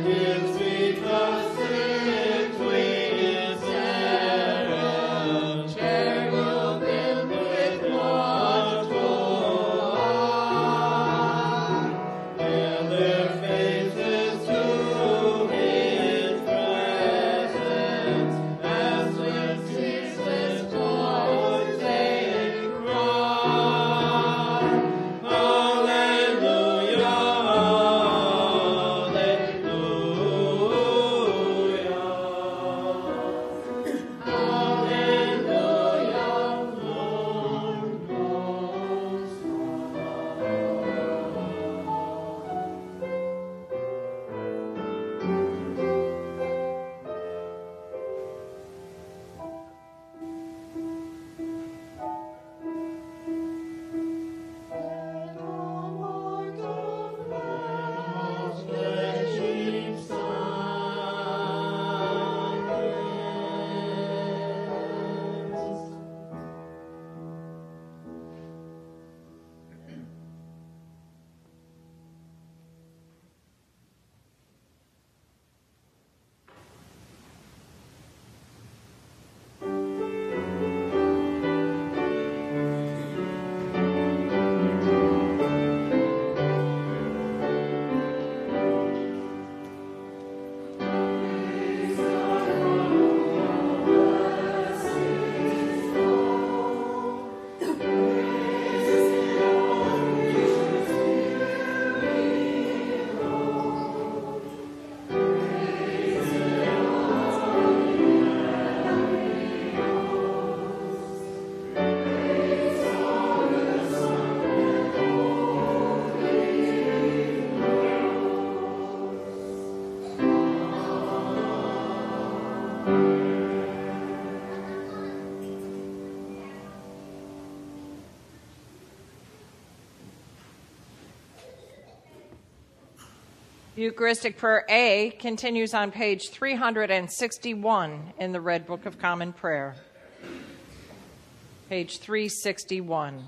Eucharistic Prayer A continues on page 361 in the Red Book of Common Prayer. Page 361.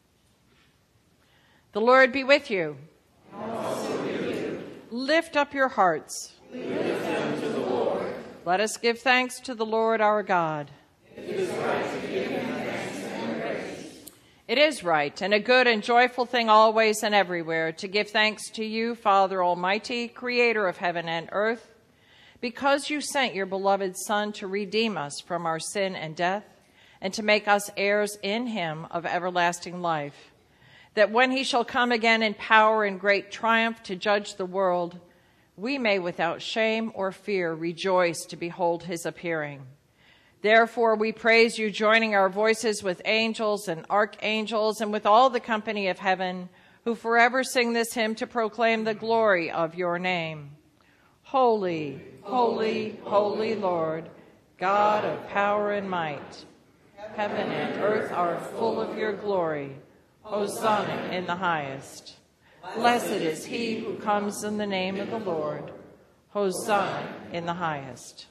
The Lord be with you. Also with you. Lift up your hearts. We lift them to the Lord. Let us give thanks to the Lord our God. It is right to give him thanks and praise. It is right and a good and joyful thing always and everywhere to give thanks to you, Father Almighty, creator of heaven and earth, because you sent your beloved Son to redeem us from our sin and death and to make us heirs in him of everlasting life, that when he shall come again in power and great triumph to judge the world, we may without shame or fear rejoice to behold his appearing. Therefore, we praise you, joining our voices with angels and archangels and with all the company of heaven, who forever sing this hymn to proclaim the glory of your name. Holy, holy, holy Lord, God of power and might. Heaven and earth are full of your glory. Hosanna in the highest. Blessed is he who comes in the name of the Lord. Hosanna in the highest.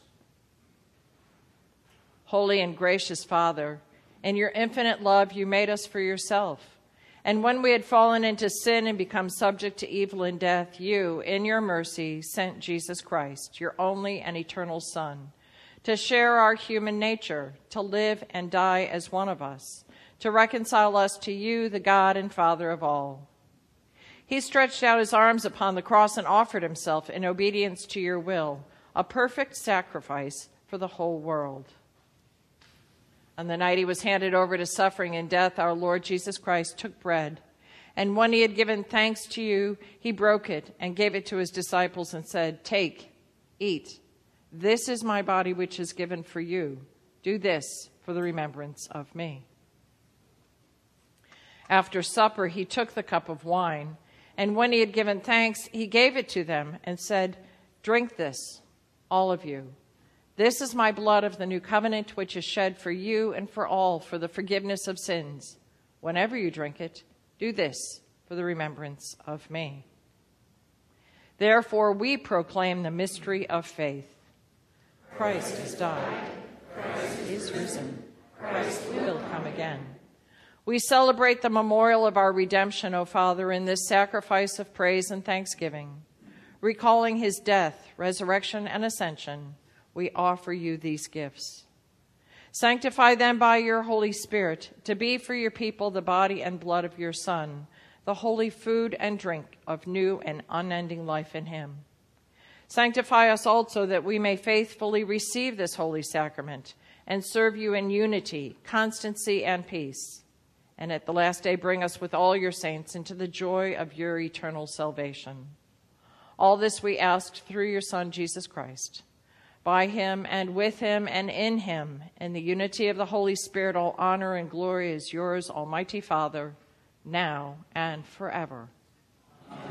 Holy and gracious Father, in your infinite love you made us for yourself. And when we had fallen into sin and become subject to evil and death, you, in your mercy, sent Jesus Christ, your only and eternal Son, to share our human nature, to live and die as one of us, to reconcile us to you, the God and Father of all. He stretched out his arms upon the cross and offered himself in obedience to your will, a perfect sacrifice for the whole world. On the night he was handed over to suffering and death, our Lord Jesus Christ took bread, and when he had given thanks to you, he broke it and gave it to his disciples and said, "Take, eat. This is my body which is given for you. Do this for the remembrance of me." After supper, he took the cup of wine, and when he had given thanks, he gave it to them and said, "Drink this, all of you. This is my blood of the new covenant, which is shed for you and for all for the forgiveness of sins. Whenever you drink it, do this for the remembrance of me." Therefore, we proclaim the mystery of faith. Christ has died. Christ is risen. Christ will come again. We celebrate the memorial of our redemption, O Father, in this sacrifice of praise and thanksgiving. Recalling his death, resurrection, and ascension, we offer you these gifts. Sanctify them by your Holy Spirit to be for your people the body and blood of your Son, the holy food and drink of new and unending life in him. Sanctify us also that we may faithfully receive this holy sacrament and serve you in unity, constancy, and peace. And at the last day bring us with all your saints into the joy of your eternal salvation. All this we ask through your Son, Jesus Christ. By him and with him and in him, in the unity of the Holy Spirit, all honor and glory is yours, Almighty Father, now and forever. Amen.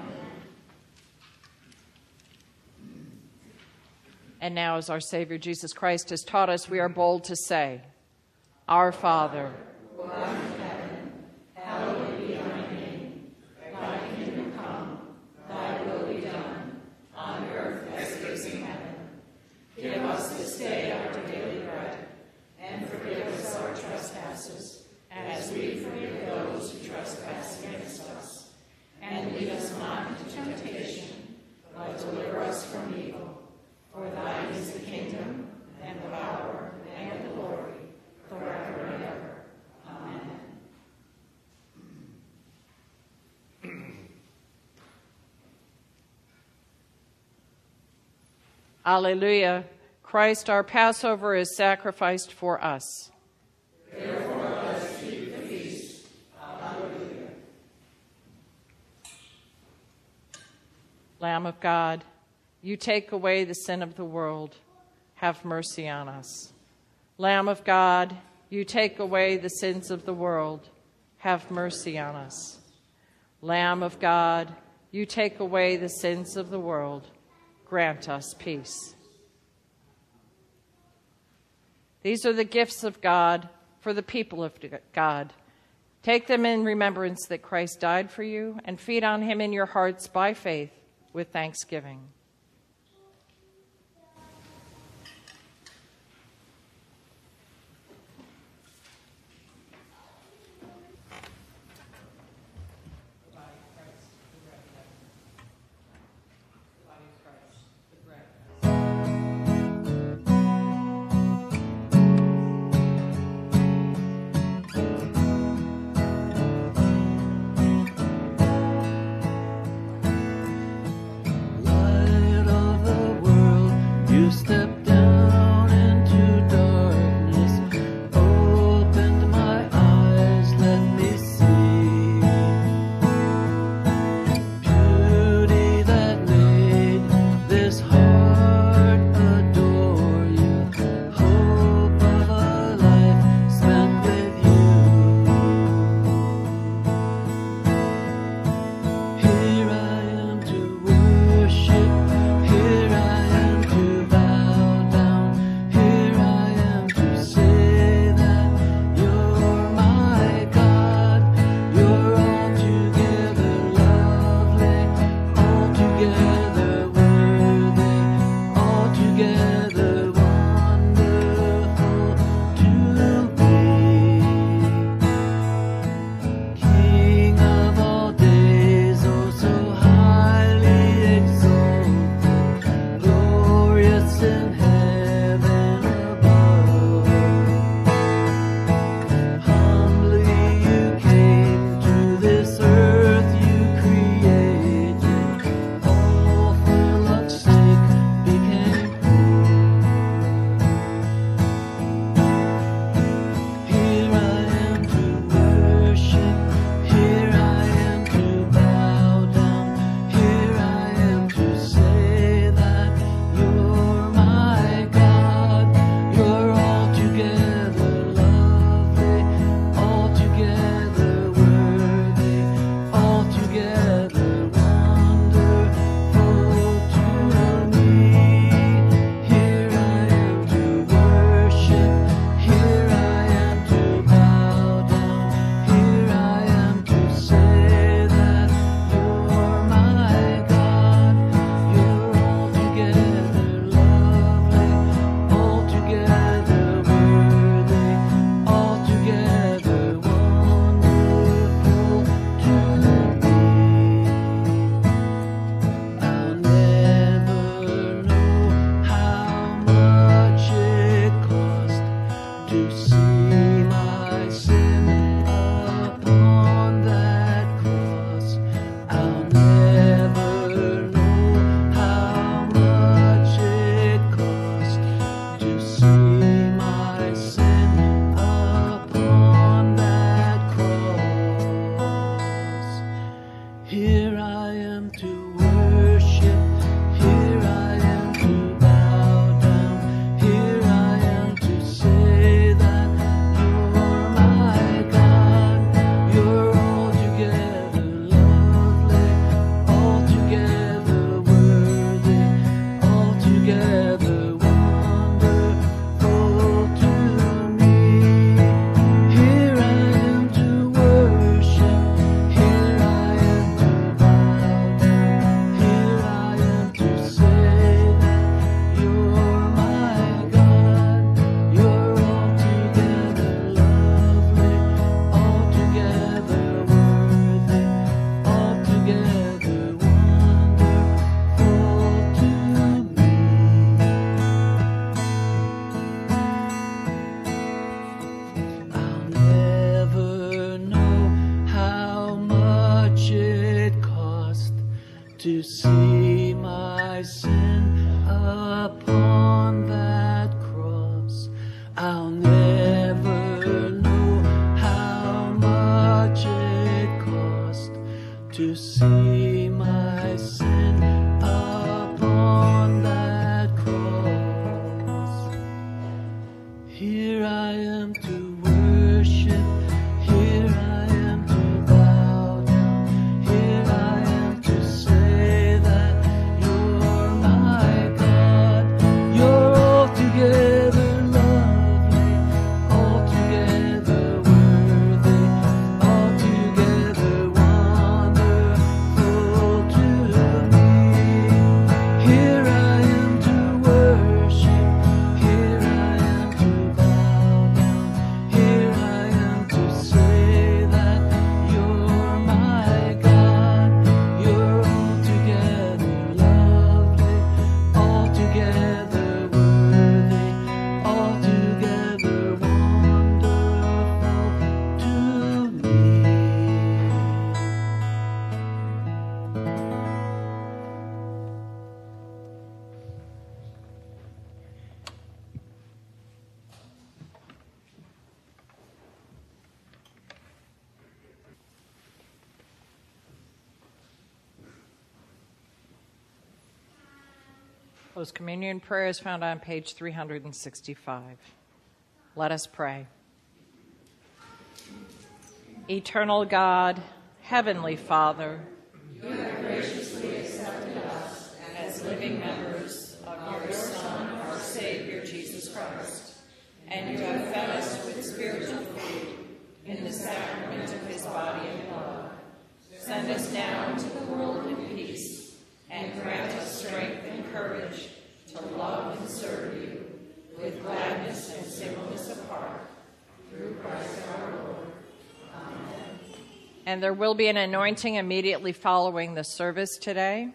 And now, as our Savior Jesus Christ has taught us, we are bold to say, Our Father, who art in heaven, hallowed be thy name. Thy kingdom come, thy will be done, on earth as it is in heaven. Give us this day our daily bread, and forgive us our trespasses, as we forgive those who trespass against us. And lead us not into temptation, but deliver us from evil. For thine is the kingdom, and the power, and the glory, forever and ever. Amen. Alleluia. Christ, our Passover, is sacrificed for us. Therefore, let us keep the feast. Alleluia. Lamb of God, you take away the sin of the world. Have mercy on us. Lamb of God, you take away the sins of the world. Have mercy on us. Lamb of God, you take away the sins of the world. Grant us peace. These are the gifts of God for the people of God. Take them in remembrance that Christ died for you, and feed on him in your hearts by faith with thanksgiving. What upon that cross. I'll never know how much it cost to see my sin upon that cross. Here I am to worship, here I am to bow down, here I am to say that you're my God. You're altogether lovely, altogether worthy, altogether wonderful to me. Here I am to worship, here I am to bow down, here I am to say that you're my God. You're altogether lovely, altogether worthy, altogether wonderful to me. Closed communion prayer is found on page 365. Let us pray. Eternal God, Heavenly Father, you have graciously accepted us as living members of your Son, our Savior, Jesus Christ, and you have fed us with spiritual food in the sacrament of his body and blood. Send us now into the world in peace, and grant us strength and courage to love and serve you with gladness and singleness of heart. Through Christ our Lord. Amen. And there will be an anointing immediately following the service today.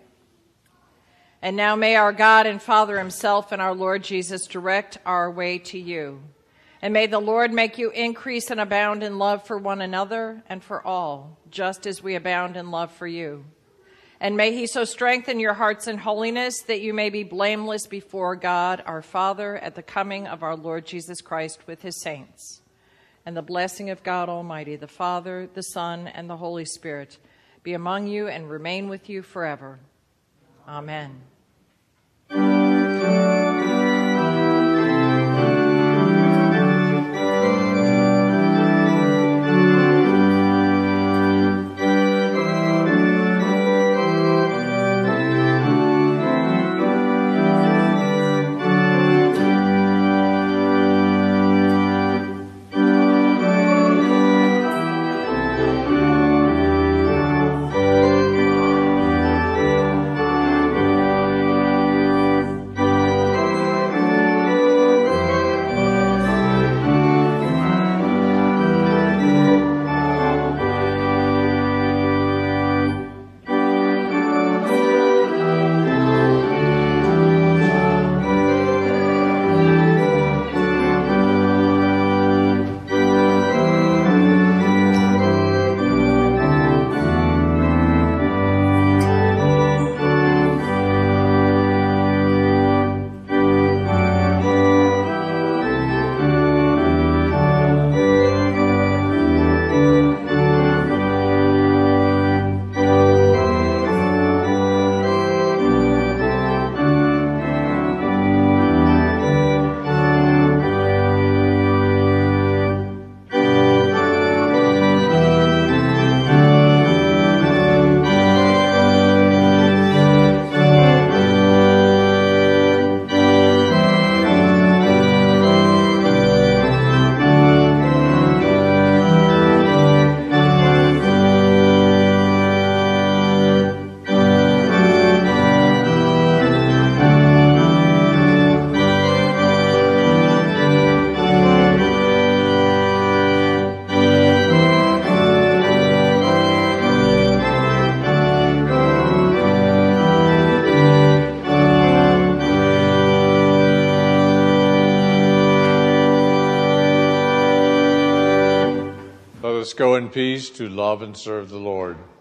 And now may our God and Father himself and our Lord Jesus direct our way to you. And may the Lord make you increase and abound in love for one another and for all, just as we abound in love for you. And may he so strengthen your hearts in holiness that you may be blameless before God our Father at the coming of our Lord Jesus Christ with his saints. And the blessing of God Almighty, the Father, the Son, and the Holy Spirit be among you and remain with you forever. Amen. Let us go in peace to love and serve the Lord.